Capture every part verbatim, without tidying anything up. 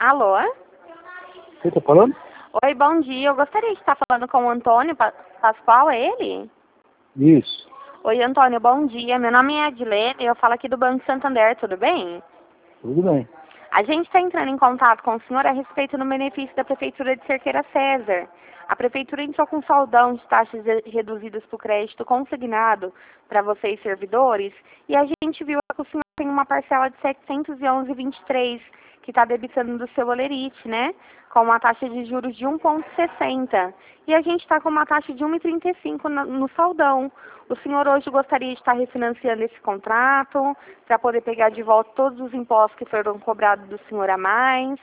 Alô? Você está falando? Oi, bom dia. Eu gostaria de estar falando com o Antônio Pa- Pascoal, é ele? Isso. Oi, Antônio, bom dia. Meu nome é Adilene e eu falo aqui do Banco Santander, tudo bem? Tudo bem. A gente está entrando em contato com o senhor a respeito do benefício da Prefeitura de Cerqueira César. A Prefeitura entrou com saldão de taxas re- reduzidas para o crédito consignado para vocês servidores e a gente viu que o senhor tem uma parcela de setecentos e onze vírgula vinte e três que está debitando do seu olerite, né? Com uma taxa de juros de um vírgula sessenta. E a gente está com uma taxa de um vírgula trinta e cinco no, no saldão. O senhor hoje gostaria de estar refinanciando esse contrato para poder pegar de volta todos os impostos que foram cobrados do senhor a mais?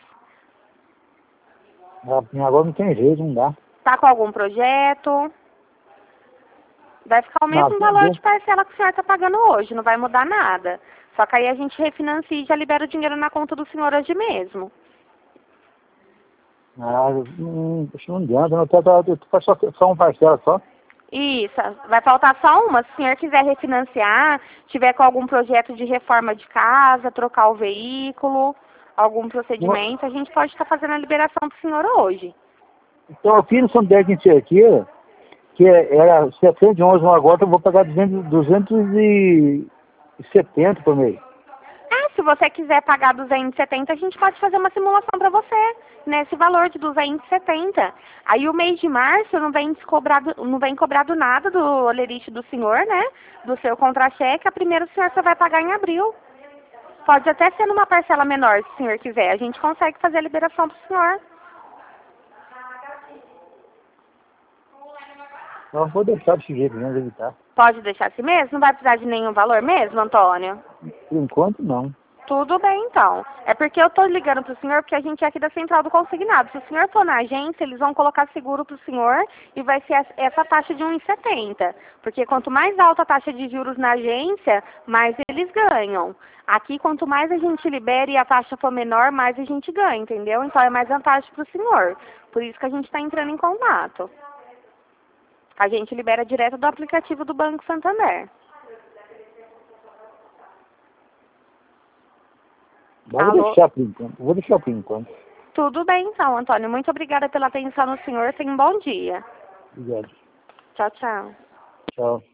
Ah, Agora não tem jeito, não dá. Está com algum projeto? Vai ficar o mesmo Não, valor não. de parcela que o senhor está pagando hoje, não vai mudar nada. Só que aí a gente refinancia e já libera o dinheiro na conta do senhor hoje mesmo. Ah, não, isso não adianta, não. Tá, tá, faz só, só uma parcela só. Isso, vai faltar só uma. Se o senhor quiser refinanciar, tiver com algum projeto de reforma de casa, trocar o veículo, algum procedimento, a gente pode estar fazendo a liberação para o senhor hoje. Então aqui no São Décio em Cerqueira, que é- era setecentos e onze, agora eu vou pagar duzentos, duzentos e setenta por mês. Ah, se você quiser pagar duzentos e setenta, a gente pode fazer uma simulação para você, nesse valor de duzentos e setenta. Aí o mês de março não vem cobrado, não vem cobrado nada do olerite do senhor, né? Do seu contra-cheque. A primeira o senhor só vai pagar em abril. Pode até ser numa parcela menor, se o senhor quiser. A gente consegue fazer a liberação para o senhor. Então eu vou deixar desse jeito mesmo, evitar. Pode deixar assim mesmo? Não vai precisar de nenhum valor mesmo, Antônio? Por enquanto, não. Tudo bem, então. É porque eu tô ligando pro senhor porque a gente é aqui da Central do Consignado. Se o senhor for na agência, eles vão colocar seguro pro senhor e vai ser essa- essa taxa de um vírgula setenta. Porque quanto mais alta a taxa de juros na agência, mais eles ganham. Aqui, quanto mais a gente libera e a taxa for menor, mais a gente ganha, entendeu? Então é mais vantagem pro senhor. Por isso que a gente está entrando em contato. A gente libera direto do aplicativo do Banco Santander. Mas vou Alô? deixar por enquanto. Vou deixar por enquanto. Tudo bem, então, Antônio. Muito obrigada pela atenção no senhor. Tenha um bom dia. Obrigado. Tchau, tchau. Tchau.